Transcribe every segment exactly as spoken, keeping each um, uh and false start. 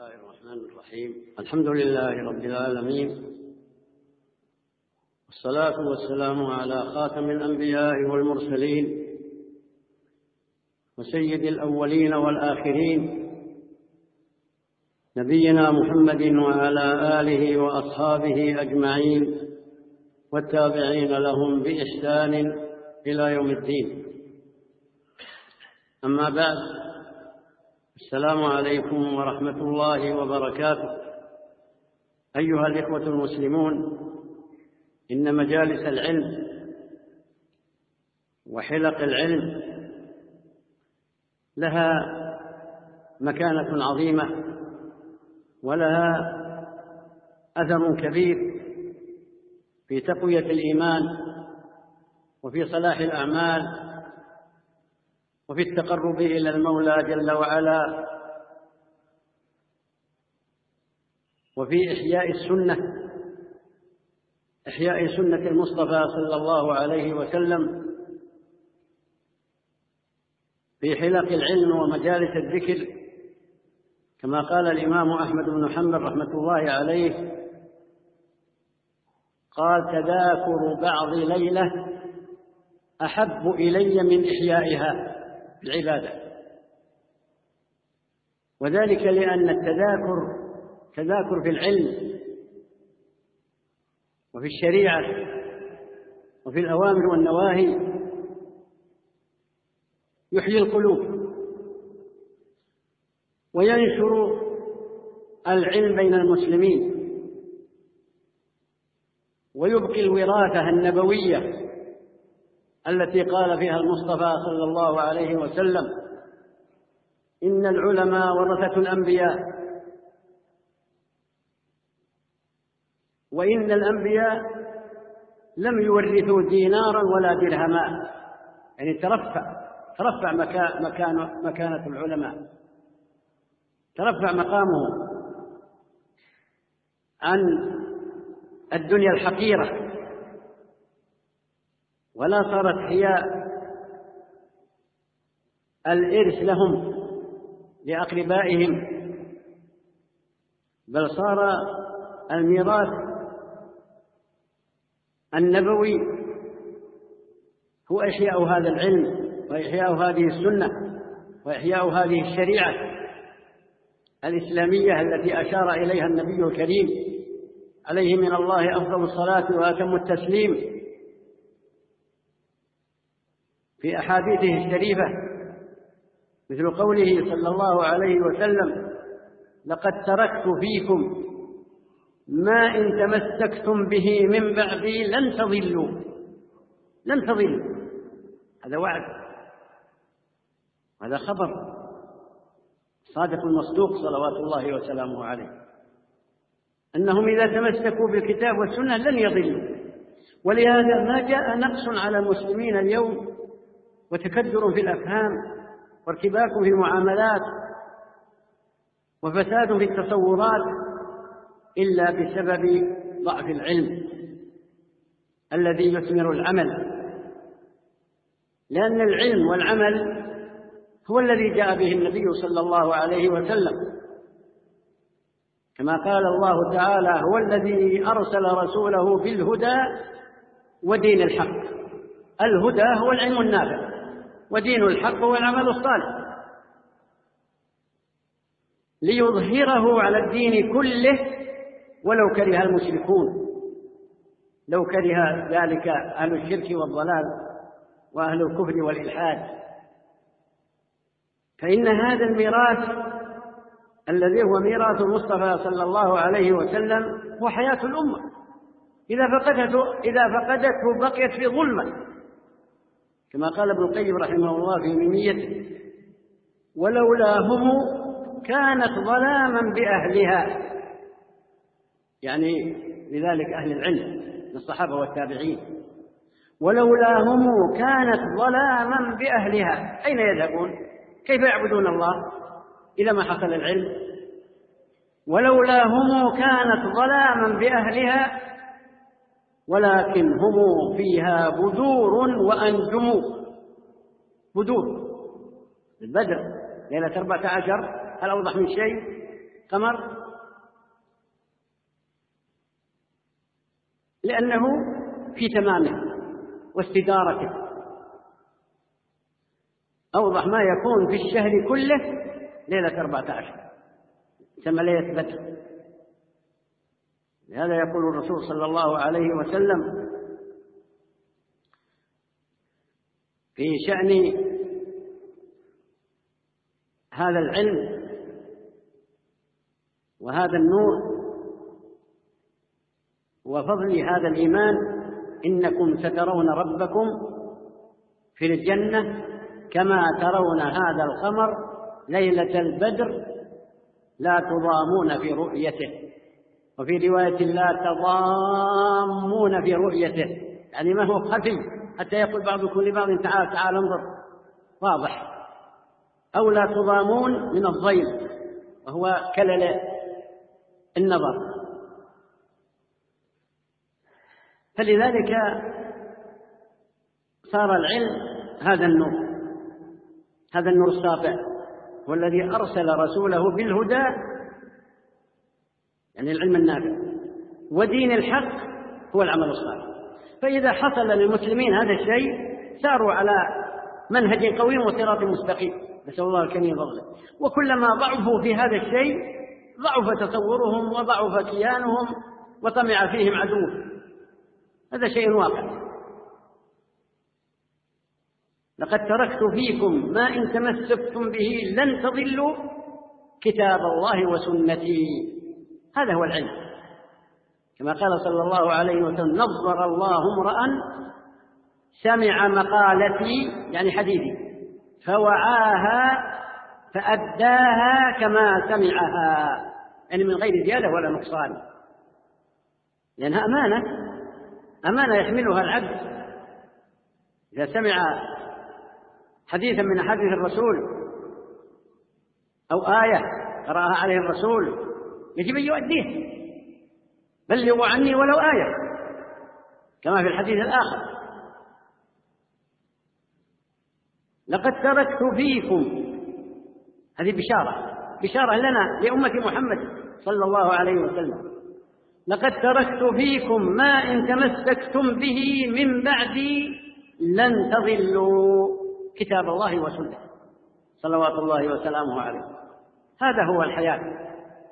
الله الرحمن الرحيم. الحمد لله رب العالمين، والصلاة والسلام على خاتم الأنبياء والمرسلين وسيد الأولين والآخرين، نبينا محمد وعلى آله وأصحابه أجمعين والتابعين لهم بإحسان إلى يوم الدين. أما بعد، السلام عليكم ورحمة الله وبركاته. أيها الإخوة المسلمون، إن مجالس العلم وحلق العلم لها مكانة عظيمة ولها أثر كبير في تقوية الإيمان وفي صلاح الأعمال وفي التقرب إلى المولى جل وعلا وفي إحياء السنة إحياء سنة المصطفى صلى الله عليه وسلم في حلق العلم ومجالس الذكر، كما قال الإمام أحمد بن حنبل رحمة الله عليه: قال: تذاكر بعض ليلة أحب إلي من إحيائها بالعبادة. وذلك لأن التذاكر تذاكر في العلم وفي الشريعة وفي الأوامر والنواهي يحيي القلوب وينشر العلم بين المسلمين ويبقي الوراثة النبوية التي قال فيها المصطفى صلى الله عليه وسلم: إن العلماء ورثة الأنبياء، وإن الأنبياء لم يورثوا دينارا ولا درهما. يعني ترفع ترفع مكان مكانة العلماء، ترفع مقامه عن الدنيا الحقيرة، ولا صارت هي الإرث لهم لأقربائهم، بل صار الميراث النبوي هو إحياء هذا العلم وإحياء هذه السنة وإحياء هذه الشريعة الإسلامية التي أشار إليها النبي الكريم عليه من الله أفضل الصلاة وأتم التسليم في أحاديثه الشريفة، مثل قوله صلى الله عليه وسلم: لقد تركت فيكم ما إن تمسكتم به من بعدي لن تضلوا لن تضلوا. هذا وعد، هذا خبر صادق المصدوق صلوات الله وسلامه عليه، أنهم إذا تمسكوا بالكتاب والسنة لن يضلوا. ولهذا ما جاء نقص على المسلمين اليوم وتكدر في الأفهام وارتباك في المعاملات وفساد في التصورات إلا بسبب ضعف العلم الذي يثمر العمل، لأن العلم والعمل هو الذي جاء به النبي صلى الله عليه وسلم، كما قال الله تعالى: هو الذي أرسل رسوله بالهدى ودين الحق. الهدى هو العلم النافع، ودين الحق هو العمل الصالح، ليظهره على الدين كله ولو كره المشركون، لو كره ذلك أهل الشرك والضلال وأهل الكفر والإلحاد. فإن هذا الميراث الذي هو ميراث المصطفى صلى الله عليه وسلم هو حياة الأمة، إذا فقدته إذا فقدته بقيت في ظلمة، كما قال ابن القيم رحمه الله في ميميته: ولولا هم كانت ظلاما بأهلها. يعني لذلك أهل العلم من الصحابة والتابعين، ولولا هم كانت ظلاما بأهلها. أين يذهبون؟ كيف يعبدون الله إذا ما حصل العلم؟ ولولا هم كانت ظلاما بأهلها ولكن هم فيها بدور وأنجم. بدور البدر ليلة أربعة عشر، هل أوضح من شيء؟ قمر لأنه في تمامه واستدارته، أوضح ما يكون في الشهر كله ليلة أربعة عشر تسمى ليلة بدر. لهذا يقول الرسول صلى الله عليه وسلم في شأن هذا العلم وهذا النور وفضل هذا الإيمان: إنكم سترون ربكم في الجنة كما ترون هذا القمر ليلة البدر لا تضامون في رؤيته، وفي رواية لا تضامون في رؤيته، يعني ما هو خفي حتى يقول بعضكم لبعض تعال تعال انظر، واضح. أو لا تضامون من الضيم وهو كلل النظر. فلذلك صار العلم هذا النور، هذا النور الساطع، والذي أرسل رسوله بالهدى، يعني العلم النافع، ودين الحق هو العمل الصالح. فإذا حصل للمسلمين هذا الشيء ساروا على منهج قويم وصراط مستقيم، نسأل الله الكريم فضله. وكلما ضعفوا في هذا الشيء ضعف تصورهم وضعف كيانهم وطمع فيهم عدوهم. هذا شيء واقع. لقد تركت فيكم ما إن تمسكتم به لن تضلوا كتاب الله وسنتي. هذا هو العلم، كما قال صلى الله عليه وسلم: نظر الله امرأ سمع مقالتي، يعني حديثي، فوعاها فأداها كما سمعها، يعني من غير زيادة ولا نقصان، لأنها أمانة، أمانة يحملها العبد. إذا سمع حديثا من أحاديث الرسول أو آية قرأها عليه الرسول يجب أن يؤديه، بلغوا عني ولو آية، كما في الحديث الآخر: لقد تركت فيكم. هذه بشارة، بشارة لنا لأمة محمد صلى الله عليه وسلم: لقد تركت فيكم ما إن تمسكتم به من بعدي لن تضلوا كتاب الله وسنته صلوات الله وسلامه عليه. هذا هو الحياة،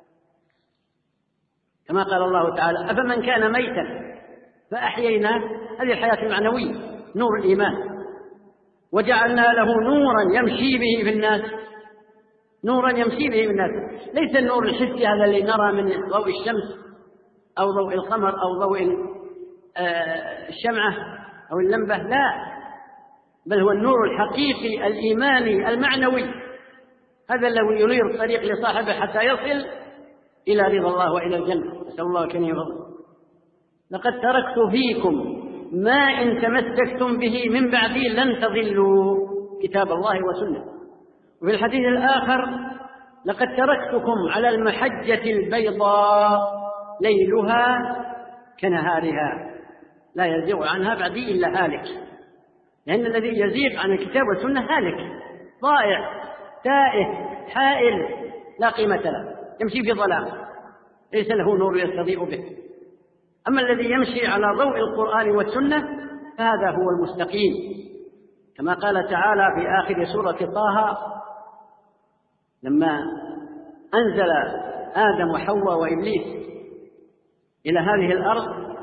كما قال الله تعالى: أفمن كان ميتا فأحييناه. هذه الحياة المعنوية، نور الإيمان. وجعلنا له نورا يمشي به في الناس، نورا يمشي به في الناس، ليس النور الحسي هذا اللي نرى من ضوء الشمس أو ضوء القمر أو ضوء الشمعة أو اللمبة، لا، بل هو النور الحقيقي الإيماني المعنوي، هذا الذي ينير الطريق لصاحبه حتى يصل إلى رضا الله وإلى الجنة. نسأل الله كن يفضل. لقد تركت فيكم ما إن تمسكتم به من بعدي لن تضلوا كتاب الله وسنة. وفي الحديث الآخر: لقد تركتكم على المحجة البيضاء ليلها كنهارها لا يزيغ عنها بعدي إلا هالك. لأن الذي يزيغ عن الكتاب والسنة هالك، ضائع، تائه، حائل، لا قيمة له، يمشي في ظلام ليس له نور يستضيء به. أما الذي يمشي على ضوء القرآن والسنة فهذا هو المستقيم، كما قال تعالى في آخر سورة طه لما أنزل آدم وحواء وإبليس إلى هذه الأرض: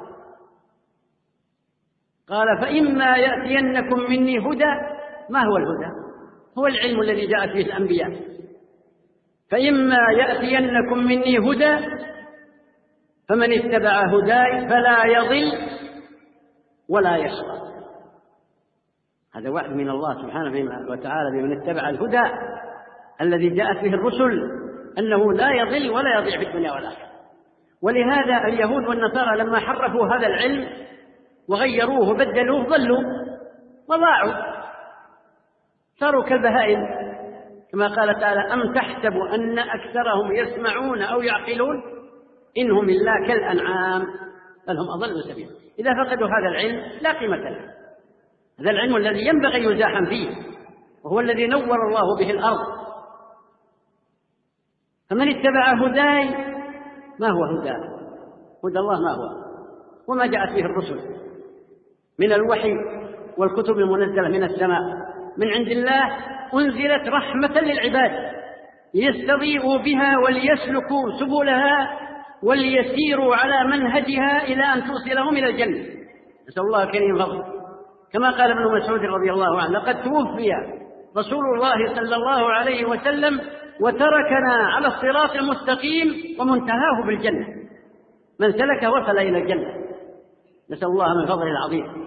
قال: فإما يأتينكم مني هدى. ما هو الهدى؟ هو العلم الذي جاءت به الأنبياء. فإما يأتينكم مني هدى فمن اتبع هداي فلا يضل ولا يشقى. هذا وعد من الله سبحانه وتعالى بمن اتبع الهدى الذي جاءت به الرسل، أنه لا يضل ولا يضيع في الدنيا والآخرة. ولهذا اليهود والنصارى لما حرفوا هذا العلم وغيروه وبدلوه ضلوا وضاعوا، صاروا كالبهائم، كما قال تعالى: أم تحسب أن أكثرهم يسمعون أو يعقلون إنهم إلا كالأنعام بل هم أضل سبيلا. إذا فقدوا هذا العلم لا قيمة له. هذا العلم الذي ينبغي يزاحم فيه، وهو الذي نور الله به الأرض. فمن اتبع هداي، ما هو هداه؟ هدى الله ما هو؟ وما جاءت به الرسل من الوحي والكتب المنزلة من السماء من عند الله، أنزلت رحمة للعباد ليستضيئوا بها وليسلكوا سبلها وليسيروا على منهجها إلى أن توصلهم إلى الجنة. نسأل الله الكريم فضله، كما قال ابن مسعود رضي الله عنه: لقد توفي رسول الله صلى الله عليه وسلم وتركنا على الصراط المستقيم ومنتهاه بالجنة، من سلك وصل إلى الجنة. نسأل الله من فضله العظيم.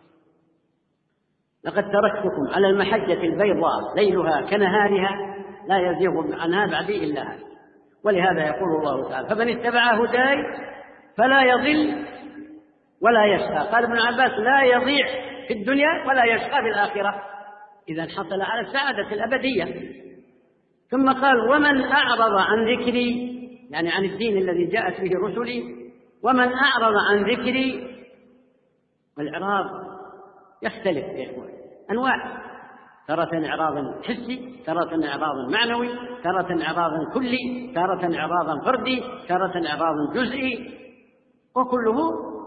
لقد تركتكم على المحجة البيضاء ليلها كنهارها لا يزيغ عنها بعدي إلا هذا. ولهذا يقول الله تعالى: فمن اتبع هداي فلا يضل ولا يشقى. قال ابن عباس: لا يضيع في الدنيا ولا يشقى في الآخرة، إذا حصل على السعادة الأبدية. ثم قال: ومن أعرض عن ذكري، يعني عن الدين الذي جاءت به رسلي، ومن أعرض عن ذكري. والإعراض يختلف يا إخوان، أنواع: تارة إعراض حسي، تارة إعراض معنوي، تارة إعراض كلي، تارة إعراض فردي، تارة إعراض جزئي، وكله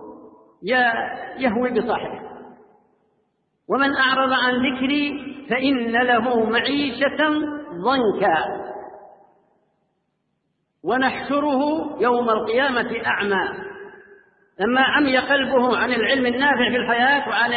يهوي بصاحبه. ومن أعرض عن ذكري فإن له معيشة ضنكا ونحشره يوم القيامة أعمى. لما عمي قلبه عن العلم النافع في الحياة وعن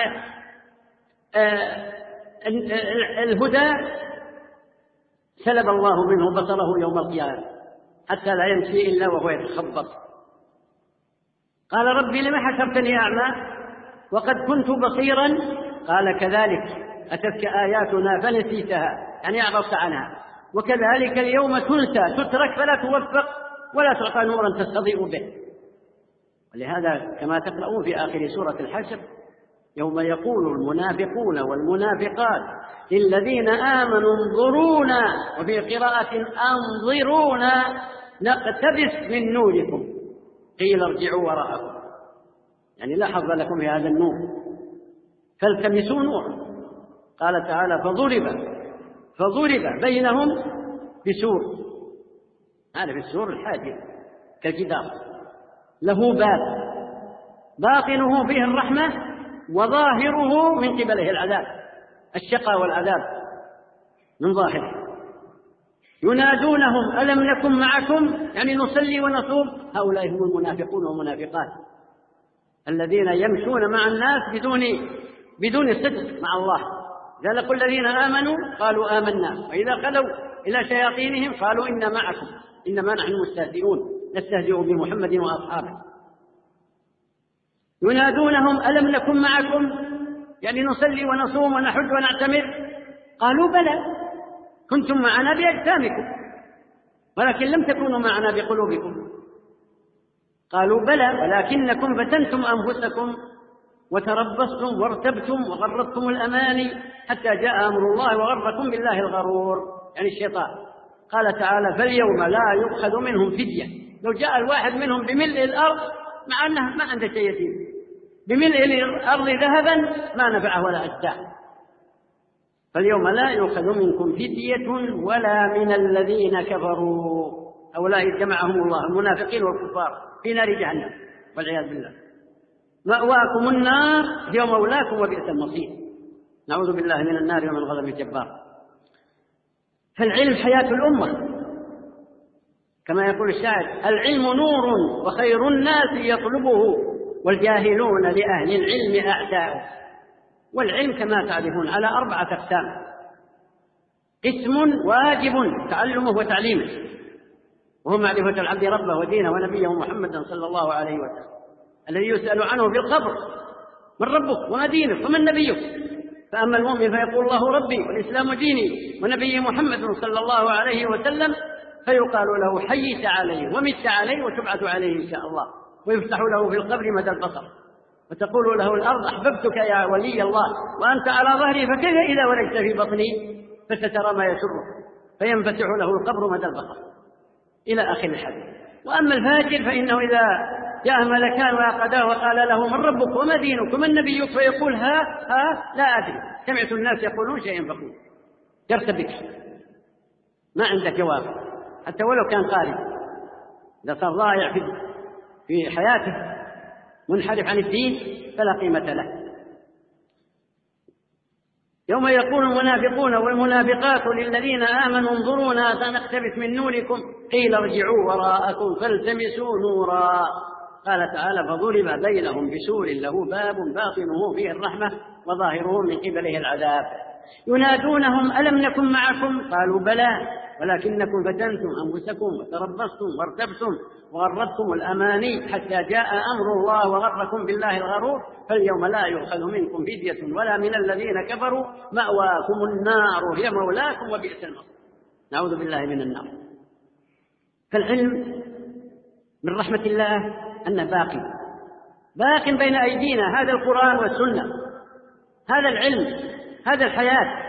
الهدى سلب الله منه بصره يوم القيامة حتى لا يمشي إلا وهو يتخبط. قال: ربي لم حشرتني أعمى وقد كنت بصيرا؟ قال: كذلك أتتك آياتنا فنسيتها، يعني أعرضت عنها، وكذلك اليوم تنسى، تترك فلا توفق ولا تعطى نورا تستضيء به. ولهذا كما تقرؤون في آخر سورة الحشر: يوم يقول المنافقون والمنافقات للذين آمنوا انظرونا، وفي قراءة أنظرونا نقتبس من نوركم قيل ارجعوا وراءكم، يعني لا حظ لكم في هذا النور فالتمسوا نورا. قال تعالى: فضرب فضرب بينهم بسور، هذا في السور الحاجز كالجدار، له باب باطنه فيه الرحمة وظاهره من قبله العذاب، الشقاء والعذاب من ظاهره. ينادونهم: ألم نكن معكم، يعني نصلي ونصوم. هؤلاء هم المنافقون والمنافقات الذين يمشون مع الناس بدون بدون صدق مع الله. إذا لقوا الذين آمنوا قالوا آمنا، وإذا خلوا إلى شياطينهم قالوا إنا معكم إنما نحن مستهزئون نستهزئ بمحمد وأصحابه. ينادونهم: ألم نكن معكم، يعني نصلي ونصوم ونحج ونعتمر. قالوا: بلى كنتم معنا بأجسامكم ولكن لم تكونوا معنا بقلوبكم. قالوا: بلى ولكنكم فتنتم أنفسكم وتربصتم وارتبتم وغرتكم الأماني حتى جاء أمر الله وغركم بالله الغرور، يعني الشيطان. قال تعالى: فاليوم لا يؤخذ منهم فدية. لو جاء الواحد منهم بملء الأرض، مع أنه ما عنده شيء يتيم، بملء الأرض ذهبا ما نفعه ولا أجزاه. فاليوم لا يؤخذ منكم فدية ولا من الذين كفروا، هؤلاء جمعهم الله المنافقين والكفار في نار جهنم والعياذ بالله. مأواكم النار هي مولاكم وبئس المصير. نعوذ بالله من النار ومن غضب الجبار. فالعلم حياة الأمة، كما يقول الشاعر: العلم نور وخير الناس يطلبه والجاهلون لأهل العلم أعداء. والعلم كما تعرفون على أربعة أقسام: قسم واجب تعلمه وتعليمه، وهو معرفة العبد ربه ودينه ونبيه محمدا صلى الله عليه وسلم، الذي يسأل عنه في القبر: من ربك وما دينك ومن نبيك؟ فأما المؤمن فيقول: الله ربي والإسلام ديني ونبي محمد صلى الله عليه وسلم، فيقال له: حييت عليه ومت عليه وتبعث عليه إن شاء الله، ويفتح له في القبر مدى البصر، وتقول له الأرض: أحببتك يا ولي الله وأنت على ظهري، فكيف إذا ولجت في بطني؟ فسترى ما يسرك، فينفتح له القبر مدى البصر، إلى آخر الحديث. وأما الفاجر فإنه إذا جاء ملكان وأخذاه وقال له: من ربك وما دينك ومن نبيك؟ فيقول: ها ها لا أدري، سمعت الناس يقولون شيئا فقول، يرتبك، ما عندك جواب. حتى ولو كان قارئ، إذا صار ضايع في في حياته منحرف عن الدين فلا قيمة له. يوم يقول المنافقون والمنافقات للذين آمنوا انظرونا سنقتبس من نوركم قيل ارجعوا وراءكم فالتمسوا نورا. قال تعالى فضرب بينهم بسور له باب باطنه فيه الرحمة وظاهره من قبله العذاب. ينادونهم ألم نكن معكم قالوا بلى ولكنكم فتنتم أنفسكم وتربصتم وارتبتم وغرتكم الأماني حتى جاء أمر الله وغركم بالله الغرور فاليوم لا يؤخذ منكم فدية ولا من الذين كفروا مأواكم النار هي مولاكم وبئس المصير. نعوذ بالله من النار. فالعلم من رحمة الله أنه باقي باق بين أيدينا، هذا القرآن والسنة، هذا العلم، هذا الحياة.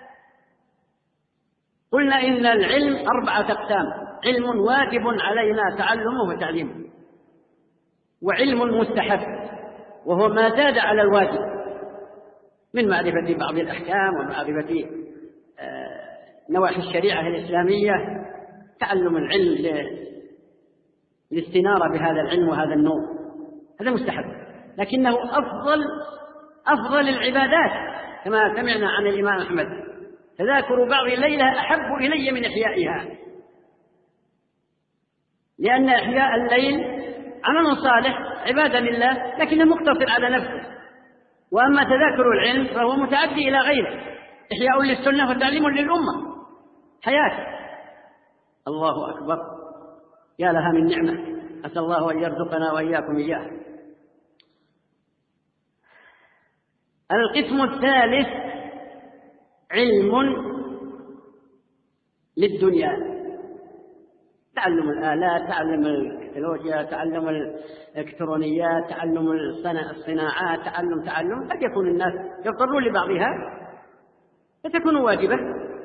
قلنا إن العلم أربعة أقسام: علم واجب علينا تعلمه وتعليمه، وعلم مستحب وهو ما زاد على الواجب من معرفة بعض الأحكام ومعرفة نواحي الشريعة الإسلامية، تعلم العلم للاستنارة بهذا العلم وهذا النور، هذا مستحب، لكنه أفضل أفضل العبادات كما سمعنا عن الإمام أحمد: تذاكر بعض الليلة أحب إلي من إحيائها، لأن إحياء الليل عمل صالح عبادة لله لكنه مقتصر على نفسه، وأما تذاكر العلم فهو متعدي إلى غيره، إحياء للسنة وتعليم للأمة، حياة. الله أكبر، يا لها من نعمة، أسأل الله أن يرزقنا وإياكم إياه. القسم الثالث علم للدنيا، تعلم الآلات، تعلم التكنولوجيا، تعلم الإلكترونيات، تعلم الصناعات، تعلم تعلم قد يكون الناس يضطرون لبعضها فتكون واجبة،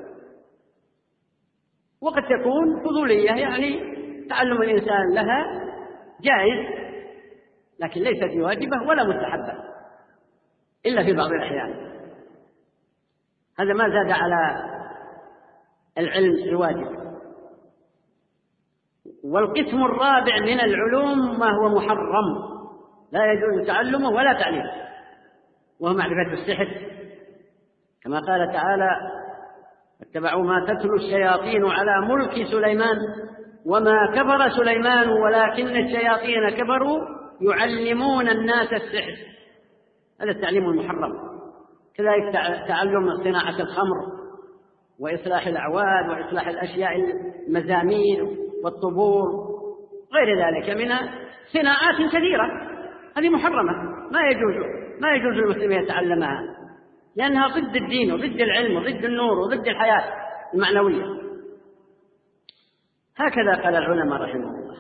وقد تكون فضولية، يعني تعلم الإنسان لها جائز لكن ليست واجبة ولا مستحبة إلا في بعض الأحيان. هذا ما زاد على العلم الواجب. والقسم الرابع من العلوم ما هو محرم لا يجوز تعلمه ولا تعليمه، وهو معرفة السحر، كما قال تعالى: اتبعوا ما تتلو الشياطين على ملك سليمان وما كفر سليمان ولكن الشياطين كفروا يعلمون الناس السحر. هذا التعليم المحرم. كذلك تعلم صناعة الخمر وإصلاح الأعواد وإصلاح الأشياء المزامير والطبور غير ذلك من صناعات كثيرة، هذه محرمة، ما يجوز ما يجوز للمسلم يتعلمها لأنها ضد الدين وضد العلم وضد النور وضد الحياة المعنوية. هكذا قال العلماء رحمه الله.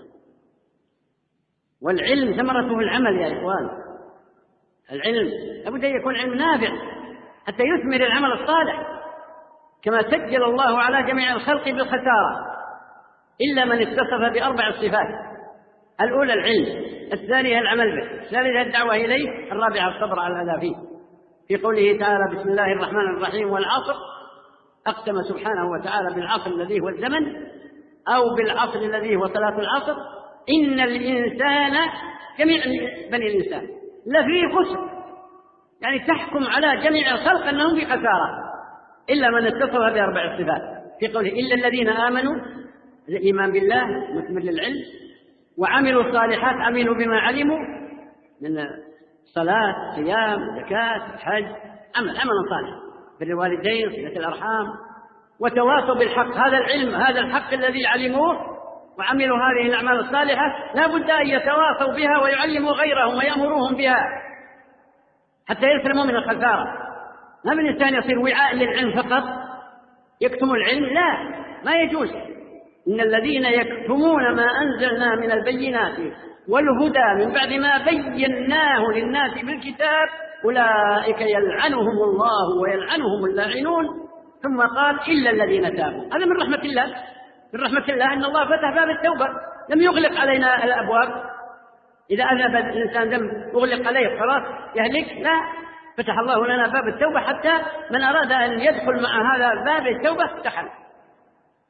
والعلم ثمرته العمل يا إخوان، العلم لابد أن يكون علم نافع حتى يثمر العمل الصالح، كما سجل الله على جميع الخلق بالخسارة إلا من اتصف بأربع صفات: الأولى العلم، الثانية العمل به، الثالثة الدعوة إليه، الرابعة الصبر على الأذى فيه. في قوله تعالى: بسم الله الرحمن الرحيم والعصر، أقسم سبحانه وتعالى بالعصر الذي هو الزمن، أو بالعصر الذي هو صلاة العصر، إن الإنسان جميع بني الإنسان لفي خسر، يعني تحكم على جميع الخلق أنهم في خسارة إلا من اتصف بأربع الصفات. في قوله: إلا الذين آمنوا، الإيمان بالله مثمر للعلم، وعملوا الصالحات، عملوا بما علموا من صلاة، صيام، زكاة، حج، عمل عمل صالح، بالوالدين، صلة الأرحام، وتواصوا بالحق. هذا العلم، هذا الحق الذي علموه وعملوا هذه الأعمال الصالحة لا بد أن يتواصوا بها ويعلموا غيرهم ويأمروهم بها حتى يسلموا من الخسارة. ما من إنسان يصير وعاء للعلم فقط يكتم العلم، لا، ما يجوز. إن الذين يكتمون ما أنزلنا من البينات والهدى من بعد ما بيناه للناس بالكتاب أولئك يلعنهم الله ويلعنهم اللاعنون. ثم قال: إلا الذين تابوا. هذا من رحمة الله، من رحمة الله أن الله فتح باب التوبة، لم يغلق علينا الأبواب. إذا أذنب الإنسان ذنب يغلق عليه خلاص يهلك، لا، فتح الله لنا باب التوبة حتى من أراد أن يدخل مع هذا باب التوبة دخل.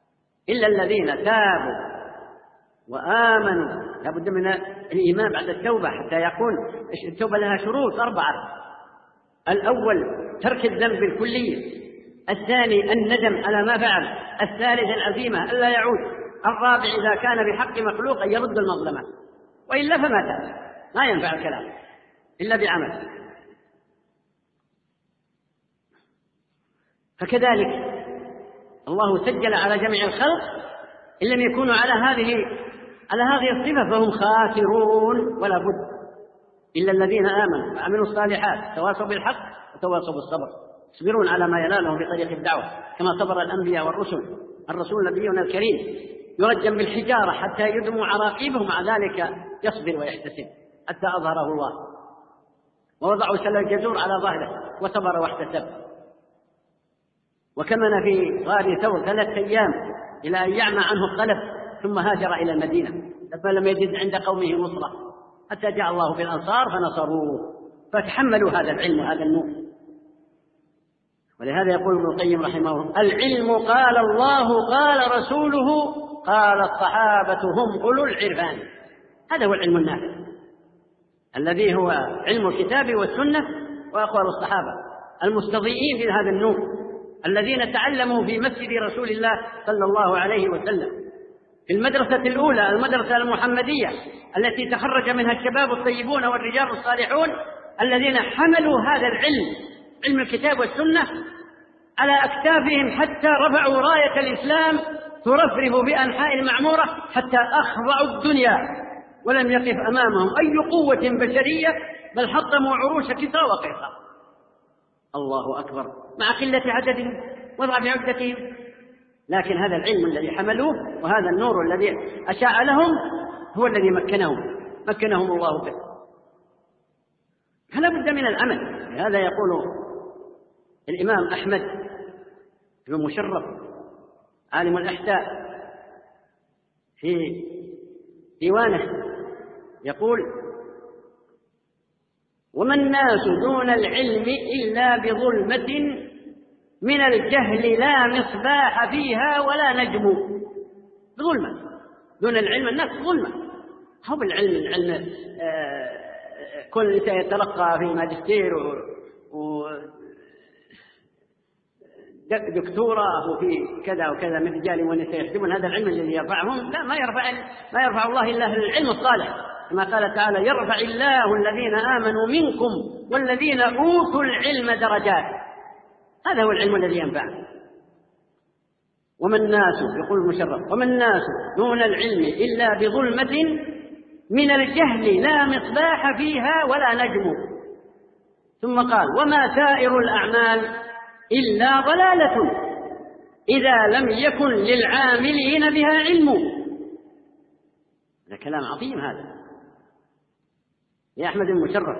إلا الذين تابوا وآمنوا. لا بد من الإيمان بعد التوبة حتى يكون التوبة لها شروط أربعة: الأول ترك الذنب الكلي، الثاني الندم على ما فعل، الثالث العزيمة ألا يعود، الرابع إذا كان بحق مخلوق أن يرد المظلمة، وإلا فما تاب، ما ينفع الكلام إلا بعمل. فكذلك الله سجل على جميع الخلق إن لم يكونوا على هذه على هذه الصفة فهم خاسرون ولا بد، إلا الذين آمنوا وعملوا الصالحات تواصوا بالحق وتواصوا بالصبر، يصبرون على ما ينالهم بطريق الدعوة كما صبر الأنبياء والرسل. الرسول نبينا الكريم يرجم بالحجارة حتى يدموا عراقيبه، مع ذلك يصبر ويحتسب حتى أظهره الله، ووضعوا سل الجزور على ظهره وصبر واحتسب. وكمن في غار ثور ثلاثة أيام إلى أن يعمى عنه القلب، ثم هاجر إلى المدينة فلم يجد عند قومه نصرة حتى جاء الله بالأنصار فنصروه، فتحملوا هذا العلم وهذا النور. ولهذا يقول ابن القيم رحمه الله: العلم قال الله قال رسوله قال الصحابة هم أولو العرفان. هذا هو العلم النافع الذي هو علم الكتاب والسنة وأقوال الصحابة المستضيئين في هذا النور، الذين تعلموا في مسجد رسول الله صلى الله عليه وسلم في المدرسة الأولى، المدرسة المحمدية التي تخرج منها الشباب الطيبون والرجال الصالحون الذين حملوا هذا العلم، علم الكتاب والسنة، على أكتافهم حتى رفعوا راية الإسلام ترفرف بأنحاء المعمورة حتى أخضعوا الدنيا، ولم يقف أمامهم أي قوة بشرية، بل حطموا عروش كسرى وقيصر. الله أكبر، مع قلة عددهم وضعف عدتهم، لكن هذا العلم الذي حملوه وهذا النور الذي أشاع لهم هو الذي مكنهم مكنهم الله به. فلا بد من العمل. لهذا يقول الإمام أحمد بن مشرف عالم الأحساء في ديوانه يقول: وما الناس دون العلم إلا بظلمة من الجهل لا مصباح فيها ولا نجم. ظلمة دون العلم، الناس ظلمة. هو بالعلم العلم آه كل سيتلقى في ماجستير و دكتوراه وفي كذا وكذا من رجال ونساء يحسبون هذا العلم الذي يرفعهم. لا، ما يرفع ما يرفع الله إلا العلم الصالح، كما قال تعالى: يرفع الله الذين آمنوا منكم والذين أوتوا العلم درجات. هذا هو العلم الذي ينفع. وما الناس، يقول المشرف: وما الناس دون العلم إلا بظلمة من الجهل لا مصباح فيها ولا نجم. ثم قال: وما سائر الأعمال إلا ضلالة إذا لم يكن للعاملين بها علم. هذا كلام عظيم هذا يا أحمد المشرف.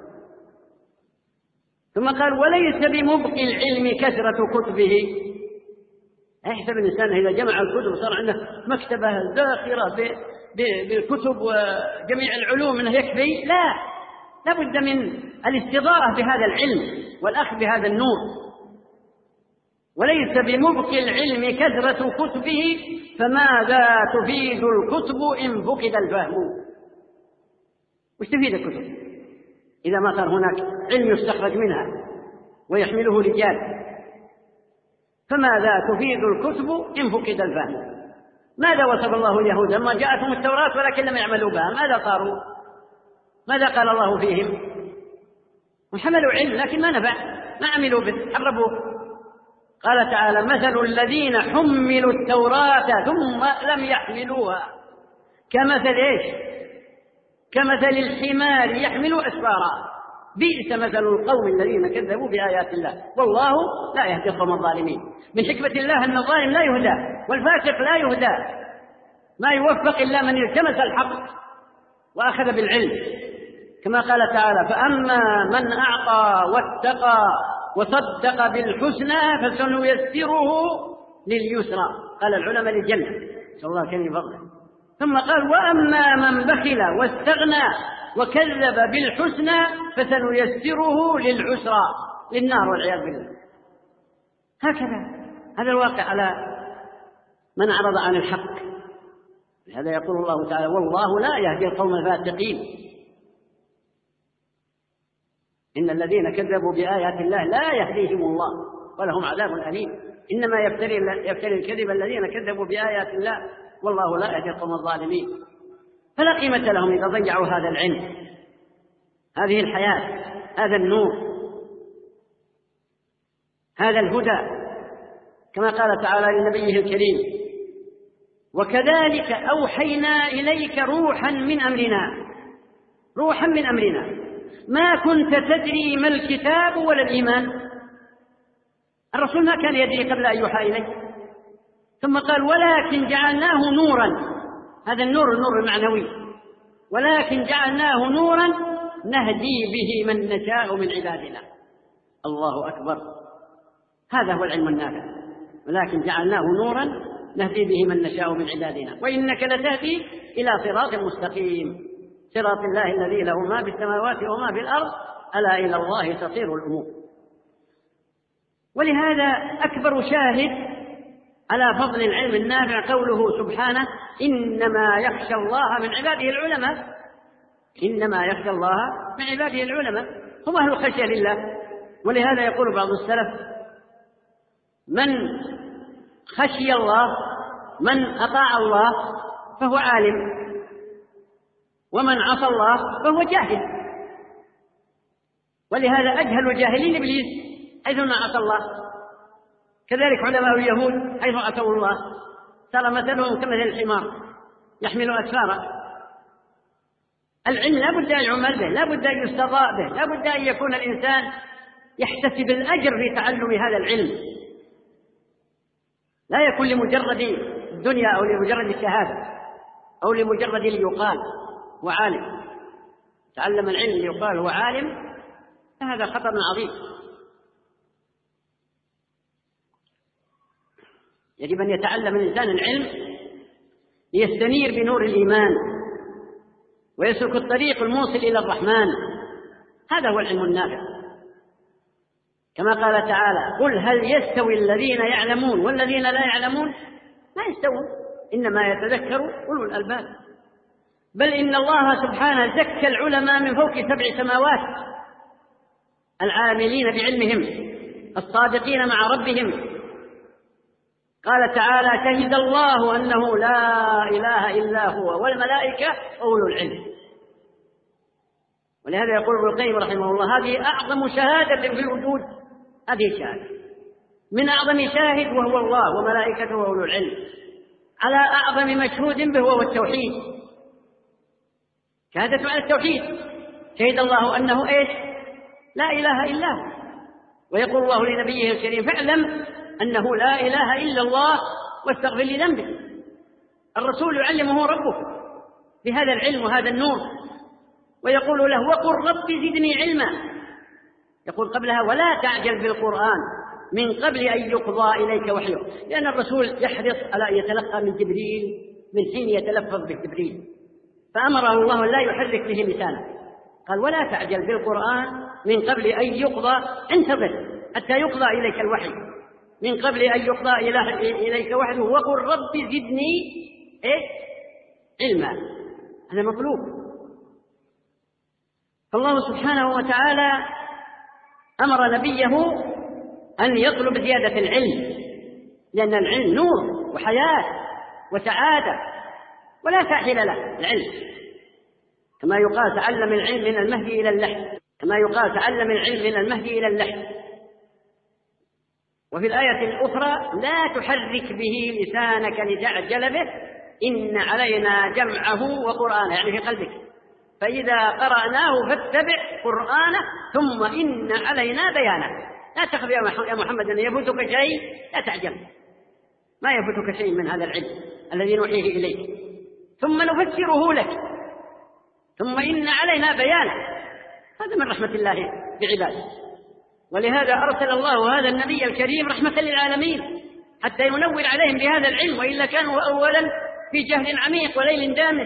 ثم قال: وليس بمبقي العلم كثرة كتبه. يحسب الإنسان إذا جمع الكتب صار عنده مكتبة ذاخرة بالكتب وجميع العلوم منه يكفي. لا، لابد من الاستضاءة بهذا العلم والأخذ بهذا النور. وليس بمبقي العلم كثرة كتبه فماذا تفيد الكتب إن فقد الفهم. وش تفيد الكتب إذا ما صار هناك علم يستخرج منها ويحمله رجال؟ فماذا تفيد الكتب إن فقد الفهم. ماذا وصف الله اليهود لما جاءتهم التوراة ولكن لم يعملوا بها؟ ماذا صاروا؟ ماذا قال الله فيهم؟ وحملوا علم لكن ما نفع، ما عملوا به، حربوه. قال تعالى: مثل الذين حملوا التوراة ثم لم يحملوها كمثل إيش؟ كمثل الحمار يحمل أسفارا بئس مثل القوم الذين كذبوا بآيات الله والله لا يهدي القوم الظالمين. من حكمة الله أن الظالم لا يهدى والفاسق لا يهدى، ما يوفق إلا من التمس الحق وأخذ بالعلم، كما قال تعالى: فأما من أعطى واتقى وصدق بالحسنى فسنيسره لليسرى. قال العلماء للجنة، نسأل الله الكريم بفضله. ثم قال: وأما من بخل واستغنى وكذب بالحسنى فسنيسره للعسرى، للنار والعياذ بالله. هكذا هذا الواقع على من أعرض عن الحق. لهذا يقول الله تعالى: والله لا يهدي القوم الفاسقين. إن الذين كذبوا بآيات الله لا يهديهم الله ولهم عذاب أليم. إنما يفتري يفتري الكذب الذين كذبوا بآيات الله، والله لا يهدي القوم الظالمين. فلا قيمة لهم إذا ضيعوا هذا العلم، هذه الحياة، هذا النور، هذا الهدى، كما قال تعالى لنبيه الكريم: وكذلك أوحينا إليك روحا من أمرنا. روحا من أمرنا، ما كنت تدري ما الكتاب ولا الإيمان. الرسول ما كان يدري قبل أن يوحى إليه، ثم قال: ولكن جعلناه نورا. هذا النور النور المعنوي. ولكن جعلناه نورا نهدي به من نشاء من عبادنا. الله أكبر، هذا هو العلم النافع. ولكن جعلناه نورا نهدي به من نشاء من عبادنا وإنك لتهدي إلى صراط مستقيم، صراط الله الذي له ما في السماوات وما في الأرض، ألا إلى الله تصير الأمور. ولهذا أكبر شاهد على فضل العلم النافع قوله سبحانه: إنما يخشى الله من عباده العلماء. إنما يخشى الله من عباده العلماء، هم أهل الخشية لله. ولهذا يقول بعض السلف: من خشي الله، من أطاع الله فهو عالم، ومن عصى الله فهو جاهل. ولهذا أجهل الجاهلين إبليس حيث ما عصى الله، كذلك علماء اليهود حيث عصوا الله، صار مثلهم كمثل الحمار يحمل أسفارا. العلم لا بد أن يعمل به، لا بد أن يستضاء به، لا بد أن يكون الإنسان يحتسب الأجر في تعلم هذا العلم، لا يكون لمجرد الدنيا أو لمجرد الشهادة أو لمجرد ليقال هو عالم. تعلم العلم ليقال هو عالم، فهذا خطر عظيم. يجب أن يتعلم الإنسان العلم ليستنير بنور الإيمان ويسلك الطريق الموصل إلى الرحمن. هذا هو العلم النافع، كما قال تعالى: قل هل يستوي الذين يعلمون والذين لا يعلمون؟ لا يستوون، إنما يتذكر أولو الألباب. بل إن الله سبحانه زكى العلماء من فوق سبع سماوات، العاملين بعلمهم الصادقين مع ربهم. قال تعالى: شهد الله أنه لا إله إلا هو والملائكة أولو العلم. ولهذا يقول ابن القيم رحمه الله: هذه أعظم شهادة في الوجود، هذه شهادة من أعظم شاهد وهو الله وملائكته وأولو العلم، على أعظم مشهود به وهو التوحيد، شهادة على التوحيد. شهد الله أنه إيش؟ لا إله إلا هو. ويقول الله لنبيه الكريم: فاعلم أنه لا إله إلا الله واستغفر لذنبك. الرسول يعلمه ربه بهذا العلم وهذا النور، ويقول له: وقل رب زدني علما. يقول قبلها: ولا تعجل بالقرآن من قبل أن يقضى إليك وحيه، لأن الرسول يحرص على أن يتلقى من جبريل من حين يتلفظ بجبريل، فأمره الله لا يحرك به لسانه. قال: ولا تعجل بالقرآن من قبل أن يقضى، انتظر حتى يقضى إليك الوحي، من قبل أن يقضى إليك وحيه، وقل رب زدني إيه؟ علما. هذا مطلوب. فالله سبحانه وتعالى أمر نبيه أن يطلب زيادة العلم، لأن العلم نور وحياة وسعادة ولا ساحل له العلم. كما يقال: تعلم العلم من المهدي إلى اللحد، كما يقال: تعلم العلم من المهدي إلى اللحد. وفي الآية الأخرى: لا تحرك به لسانك لتعجل به، إن علينا جمعه وقرآنه، يعني في قلبك، فإذا قرأناه فاتبع قرآنه ثم إن علينا بيانه. لا تخف يا محمد أن يفوتك شيء، لا تعجل، ما يفوتك شيء من هذا العلم الذي نوحيه إليك، ثم نفسره لك، ثم إن علينا بيانه. هذا من رحمة الله بعباده. ولهذا أرسل الله هذا النبي الكريم رحمة للعالمين حتى ينور عليهم بهذا العلم، وإلا كانوا أولا في جهل عميق وليل دامس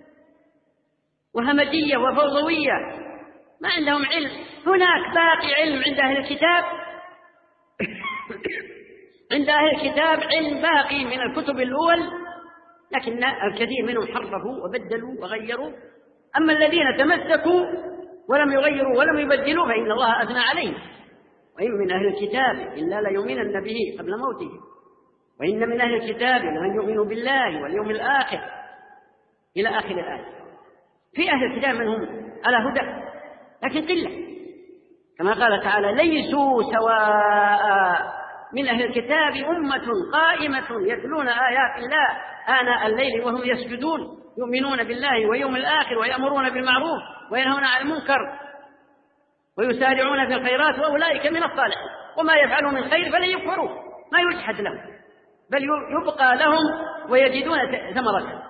وهمجية وفوضوية، ما عندهم علم. هناك باقي علم عند أهل الكتاب عند أهل الكتاب علم باقي من الكتب الأول، لكن الكثير منهم حرفوا وبدلوا وغيروا. أما الذين تمسكوا ولم يغيروا ولم يبدلوا فإن الله أثنى عليهم. وإن من أهل الكتاب إلا ليؤمنن به قبل موته، وإن من أهل الكتاب لمن يؤمن بالله واليوم الآخر، إلى آخر الآية. في أهل الكتاب منهم على هدى لكن قلة، كما قال تعالى: ليسوا سواء من أهل الكتاب أمة قائمة يتلون آيات الله آناء الليل وهم يسجدون يؤمنون بالله واليوم الآخر ويأمرون بالمعروف وينهون عن المنكر ويسارعون في الخيرات وأولئك من الصالحين وما يفعلوا من خير فلن يكفروا ما يجحد لهم بل يبقى لهم ويجدون ثمرته.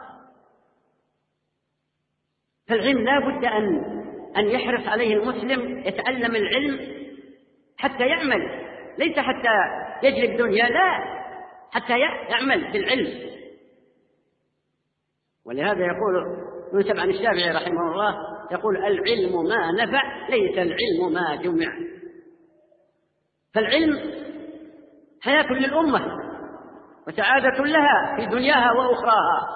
فالعلم لا بد أن أن يحرص عليه المسلم، يتعلم العلم حتى يعمل، ليس حتى يجلب دنيا، لا، حتى يعمل بالعلم. ولهذا يقول ينسب عن الشافعي رحمه الله يقول: العلم ما نفع ليس العلم ما جمع. فالعلم حياة للأمة وسعادة لها في دنياها وأخراها.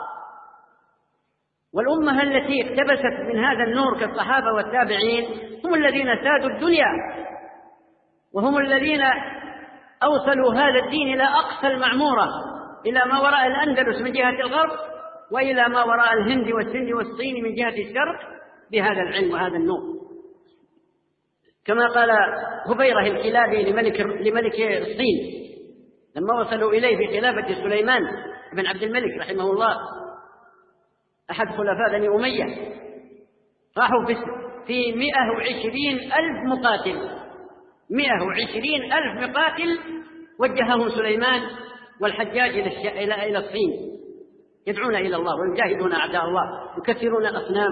والأمة التي اقتبست من هذا النور كالصحابة والتابعين هم الذين سادوا الدنيا، وهم الذين أوصلوا هذا الدين إلى أقصى المعمورة، إلى ما وراء الأندلس من جهة الغرب، وإلى ما وراء الهند والسند والصين من جهة الشرق، بهذا العلم وهذا النور. كما قال هبيرة الكلابي لملك, لملك الصين لما وصلوا إليه في خلافة سليمان بن عبد الملك رحمه الله أحد خلفاء بني أمية، راحوا في مئة وعشرين ألف مقاتل مئة وعشرين ألف مقاتل وجههم سليمان والحجاج إلى إلى إلى الصين، يدعون إلى الله ويجاهدون أعداء الله، يكثرون الأصنام،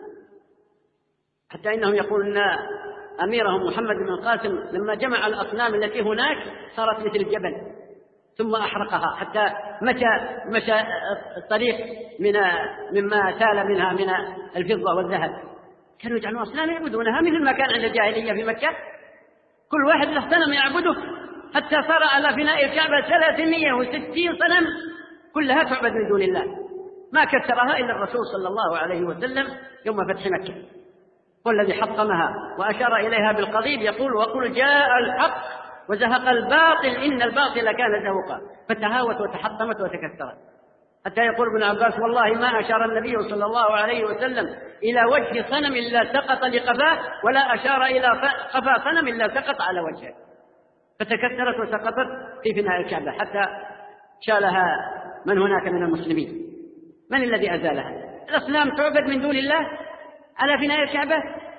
حتى إنهم يقولون أن أميرهم محمد بن القاسم لما جمع الأصنام التي هناك صارت مثل الجبل ثم أحرقها، حتى مشى مشى الطريق من مما سال منها من الفضة والذهب. كانوا يجعلون أصنام يعبدونها مثل ما كان عند الجاهلية في مكة، كل واحد له صنم يعبده، حتى صار على فناء الكعبة ثلاثمائة وستين صنم كلها تعبد من دون الله، ما كسرها إلا الرسول صلى الله عليه وسلم يوم فتح مكة، والذي حطمها وأشار إليها بالقضيب يقول: وقل جاء الحق وزهق الباطل إن الباطل كان زهوقا، فتهاوت وتحطمت وتكسرت، حتى يقول ابن عباس: والله ما أشار النبي صلى الله عليه وسلم إلى وجه صنم إلا سقط لقفاه، ولا أشار إلى قفا صنم إلا سقط على وجهه، فتكسرت وسقطت في فناء الكعبة، حتى شالها من هناك من المسلمين. من الذي أزالها؟ الأصنام تعبد من دون الله على فناء الكعبة،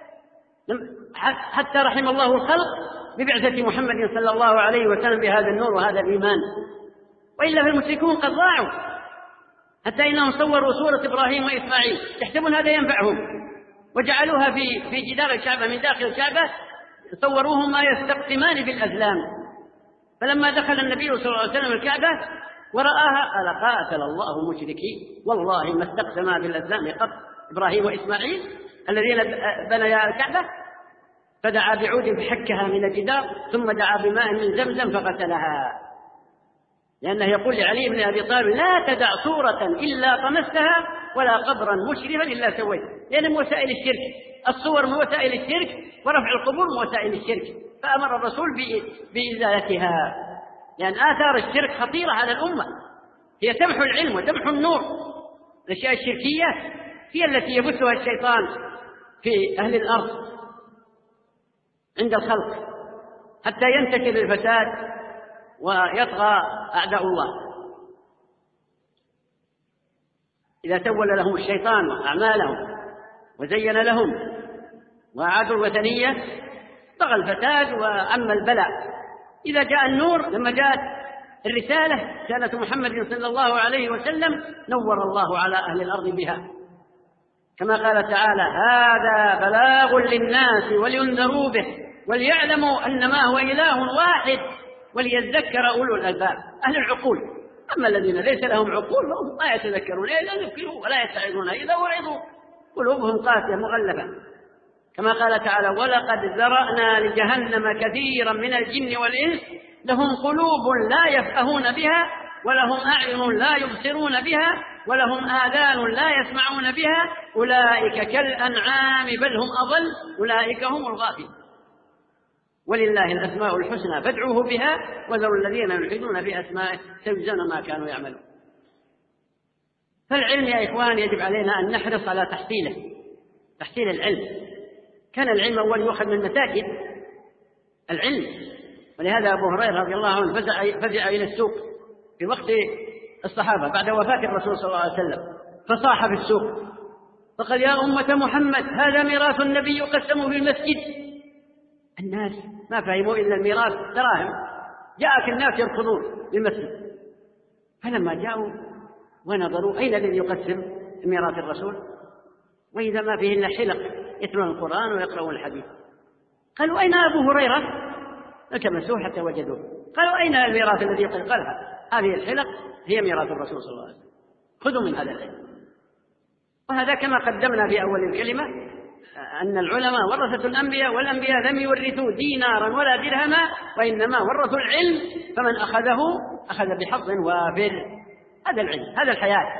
حتى رحم الله الخلق ببعثة محمد صلى الله عليه وسلم بهذا النور وهذا الإيمان، وإلا فالمشركون قد ضاعوا، حتى إنهم صوروا صورة إبراهيم وإسماعيل يحسبون هذا ينفعهم، وجعلوها في في جدار الكعبة من داخل الكعبة، صوروهما يستقسمان بالأزلام. فلما دخل النبي صلى الله عليه وسلم الكعبة ورآها قال: قاتل الله مشركي، والله ما استقسما بالأزلام قط إبراهيم وإسماعيل الذين بنيا الكعبة. فدعا بعود فحكها من الجدار، ثم دعا بماء من زمزم فغسلها، لأنه يقول لعلي بن أبي طالب: لا تدع صورة إلا طمستها ولا قبرا مشرفا إلا سويته، لأن من وسائل الشرك، الصور من وسائل الشرك، ورفع القبور من وسائل الشرك، فأمر الرسول بإزالتها، لأن آثار الشرك خطيرة على الأمة، هي تمحو العلم وتمحو النور. الأشياء الشركية هي التي يبثها الشيطان في أهل الأرض عند الخلق حتى ينتشر الفساد ويطغى أعداء الله. إذا سول لهم الشيطان أعمالهم وزين لهم وأعادوا الوثنية طغى الفساد وعم البلاء. إذا جاء النور، لما جاءت الرسالة رسالة محمد صلى الله عليه وسلم، نور الله على أهل الأرض بها، كما قال تعالى: هذا بلاغ للناس ولينذروا به وليعلموا أنما هو إله واحد وليذكر أولو الألباب، أهل العقول. أما الذين ليس لهم عقول فهم ما يتذكرون إلا يذكرون ولا يتعظون إذا وعظوا قلوبهم قاسية مغلفة، كما قال تعالى: ولقد ذرأنا لجهنم كثيرا من الجن والإنس لهم قلوب لا يفقهون بها ولهم أعين لا يبصرون بها ولهم آذان لا يسمعون بها أولئك كالأنعام بل هم أضل أولئك هم الغافلون. ولله الأسماء الحسنى فادعوه بها وذروا الذين يلحدون في أسمائه سيجزون ما كانوا يعملون. فالعلم يا إخوان يجب علينا أن نحرص على تحصيله، تحصيل العلم. كان العلم أول يؤخذ من مساجد العلم، ولهذا أبو هريرة رضي الله عنه فزع إلى السوق في وقت الصحابة بعد وفاة الرسول صلى الله عليه وسلم، فصاح في السوق فقال يا أمة محمد هذا ميراث النبي يقسم في المسجد. الناس ما فهموا إلا الميراث دراهم، جاءك الناس يركضون للمسجد، فلما جاءوا ونظروا أين الذي يقسم ميراث الرسول وإذا ما فيه إلا حلق يتلون القرآن ويقرؤون الحديث. قالوا أين أبو هريرة؟ التمسوه حتى وجدوه. قالوا أين الميراث الذي يقسم؟ قال هذه الحلق هي ميراث الرسول صلى الله عليه وسلم، خذوا من هذا العلم. وهذا كما قدمنا في أول الكلمة أن العلماء ورثة الأنبياء، والأنبياء لم يورثوا دينارا ولا درهما وإنما ورثوا العلم، فمن أخذه أخذ بحظ وافر. هذا العلم، هذا الحياة.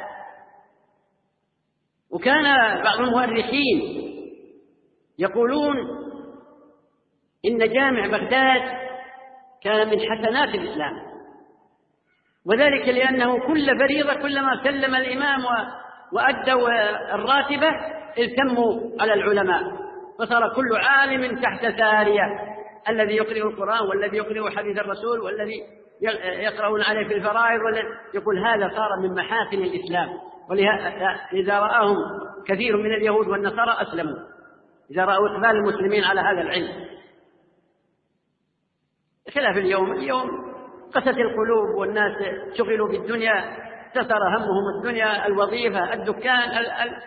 وكان بعض المؤرخين يقولون إن جامع بغداد كان من حسنات الإسلام، وذلك لأنه كل فريضة كلما سلم الإمام وأدوا الراتبة التموا على العلماء، فصار كل عالم تحت سارية، الذي يقرأ القرآن والذي يقرأ حديث الرسول والذي يقرؤون عليه في الفرائض، يقول هذا صار من محاسن الإسلام. ولذا رآهم كثير من اليهود والنصارى أسلموا إذا رأوا إقبال المسلمين على هذا العلم، خلاف اليوم. اليوم قست القلوب والناس شغلوا بالدنيا، كثر همهم الدنيا، الوظيفة، الدكان، ال ال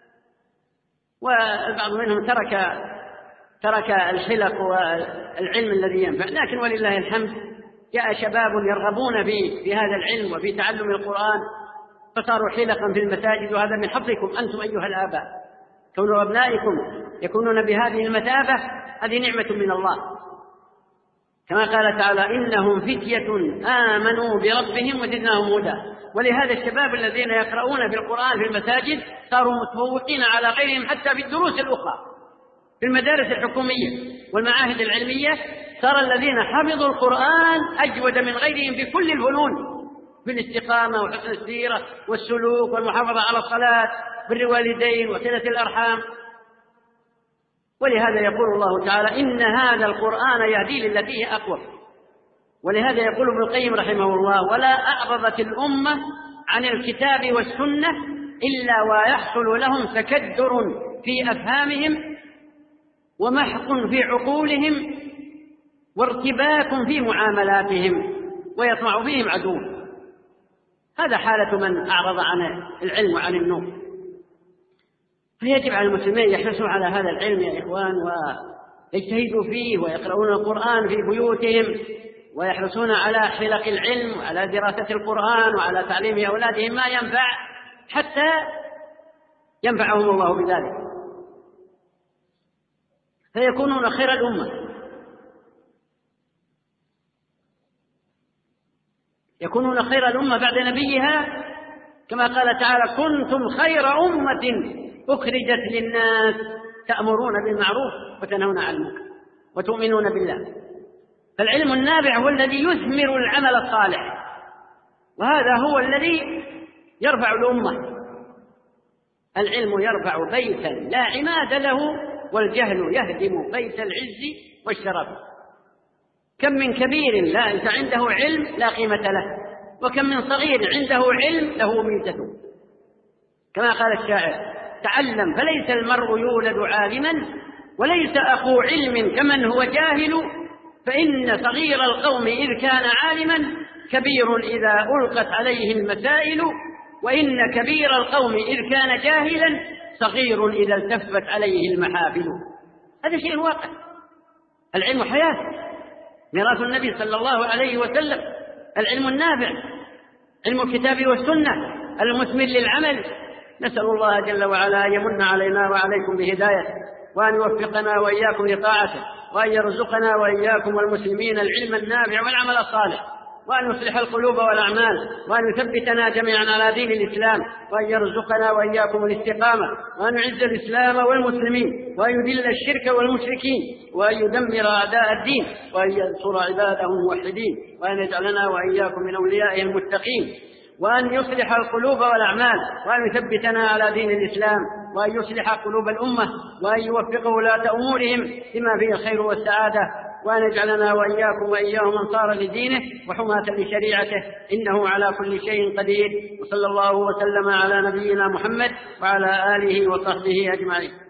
والبعض منهم ترك ترك الحلق والعلم الذي ينفع. لكن ولله الحمد جاء شباب يرغبون في في هذا العلم وفي تعلم القرآن، فصاروا حلقا في المساجد، وهذا من حظكم أنتم أيها الآباء، كون أبنائكم يكونون بهذه المثابة، هذه نعمة من الله. كما قال تعالى إنهم فتية آمنوا بربهم وزدناهم هدى. ولهذا الشباب الذين يقرؤون في القرآن في المساجد صاروا متفوقين على غيرهم حتى في الدروس الأخرى في المدارس الحكومية والمعاهد العلمية. صار الذين حفظوا القرآن أجود من غيرهم في كل الفنون، في الاستقامة وحسن السيرة والسلوك والمحافظة على الصلاة، بر الوالدين وصلة الأرحام. ولهذا يقول الله تعالى إن هذا القرآن يهدي للتي هي أقوم. ولهذا يقول ابن القيم رحمه الله ولا أعرضت الأمة عن الكتاب والسنة إلا ويحصل لهم تكدر في أفهامهم ومحق في عقولهم وارتباك في معاملاتهم ويطمع فيهم عدو. هذا حالة من أعرض عن العلم وعن النور. فيجب على المسلمين يحرصوا على هذا العلم يا إخوان، ويجتهدوا فيه ويقرؤون القرآن في بيوتهم، ويحرصون على حلق العلم وعلى دراسة القرآن وعلى تعليم أولادهم ما ينفع حتى ينفعهم الله بذلك، فيكونون خير الأمة. يكونون خير الأمة بعد نبيها، كما قال تعالى كنتم خير أمة أخرجت للناس تأمرون بالمعروف وتنهون عن المنكر وتؤمنون بالله. فالعلم النافع هو الذي يثمر العمل الصالح، وهذا هو الذي يرفع الأمة. العلم يرفع بيتا لا عماد له، والجهل يهدم بيت العز والشرف. كم من كبير لا أنت عنده علم لا قيمة له، وكم من صغير عنده علم له ميتة. كما قال الشاعر تعلم فليس المرء يولد عالما، وليس أخو علم كمن هو جاهل، فإن صغير القوم إذ كان عالما كبير إذا ألقت عليه المسائل، وإن كبير القوم إذ كان جاهلا صغير إذا التفت عليه المحافل. هذا شيء واقع. العلم حياة، ميراث النبي صلى الله عليه وسلم، العلم النافع، علم الكتاب والسنة المثمر للعمل. نسأل الله جل وعلا يمن علينا وعليكم بهدايته وأن يوفقنا وإياكم لطاعته، وأن يرزقنا وإياكم والمسلمين العلم النافع والعمل الصالح، وأن يصلح القلوب والأعمال، وأن يثبتنا جميعا على دين الإسلام، وأن يرزقنا وإياكم الاستقامة، وأن يعز الإسلام والمسلمين، وأن يذل الشرك والمشركين، وأن يدمر أعداء الدين، وأن ينصر عباده الموحدين، وأن يجعلنا وإياكم من أوليائه المتقين، وأن يصلح القلوب والأعمال، وأن يثبتنا على دين الإسلام، وأن يصلح قلوب الأمة، وأن يوفق ولاة أمورهم لما فيه الخير والسعادة، وأن يجعلنا وإياكم وإياهم أنصارا لدينه وحماة لشريعته، إنه على كل شيء قدير. وصلى الله وسلم على نبينا محمد وعلى آله وصحبه أجمعين.